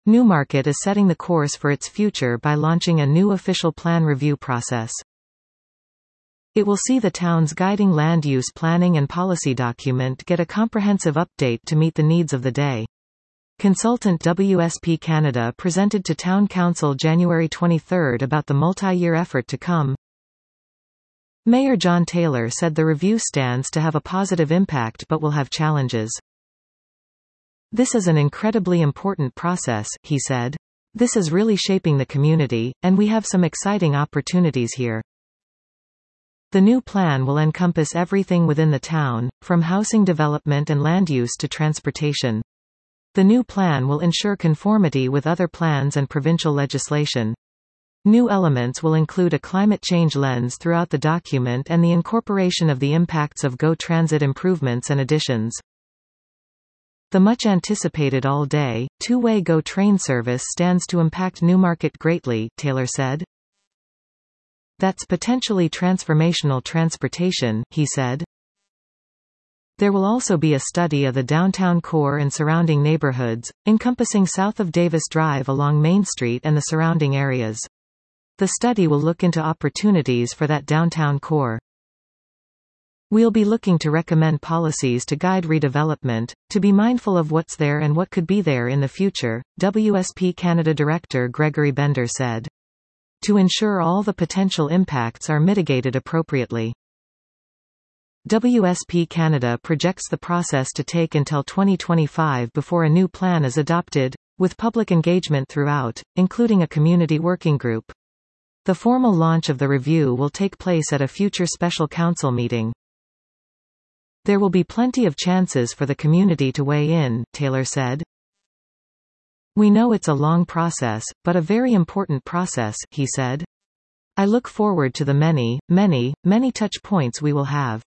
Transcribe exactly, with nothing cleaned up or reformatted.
Newmarket is setting the course for its future by launching a new official plan review process. It will see the town's guiding land use planning and policy document get a comprehensive update to meet the needs of the day. Consultant W S P Canada presented to Town Council January twenty-third about the multi-year effort to come. Mayor John Taylor said the review stands to have a positive impact but will have challenges. This is an incredibly important process, he said. This is really shaping the community, and we have some exciting opportunities here. The new plan will encompass everything within the town, from housing development and land use to transportation. The new plan will ensure conformity with other plans and provincial legislation. New elements will include a climate change lens throughout the document and the incorporation of the impacts of GO Transit improvements and additions. The much-anticipated all-day, two-way GO train service stands to impact Newmarket greatly, Taylor said. That's potentially transformational transportation, he said. There will also be a study of the downtown core and surrounding neighborhoods, encompassing south of Davis Drive along Main Street and the surrounding areas. The study will look into opportunities for that downtown core. We'll be looking to recommend policies to guide redevelopment, to be mindful of what's there and what could be there in the future, W S P Canada Director Gregory Bender said. To ensure all the potential impacts are mitigated appropriately. W S P Canada projects the process to take until twenty twenty-five before a new plan is adopted, with public engagement throughout, including a community working group. The formal launch of the review will take place at a future special council meeting. There will be plenty of chances for the community to weigh in, Taylor said. We know it's a long process, but a very important process, he said. I look forward to the many, many, many touch points we will have.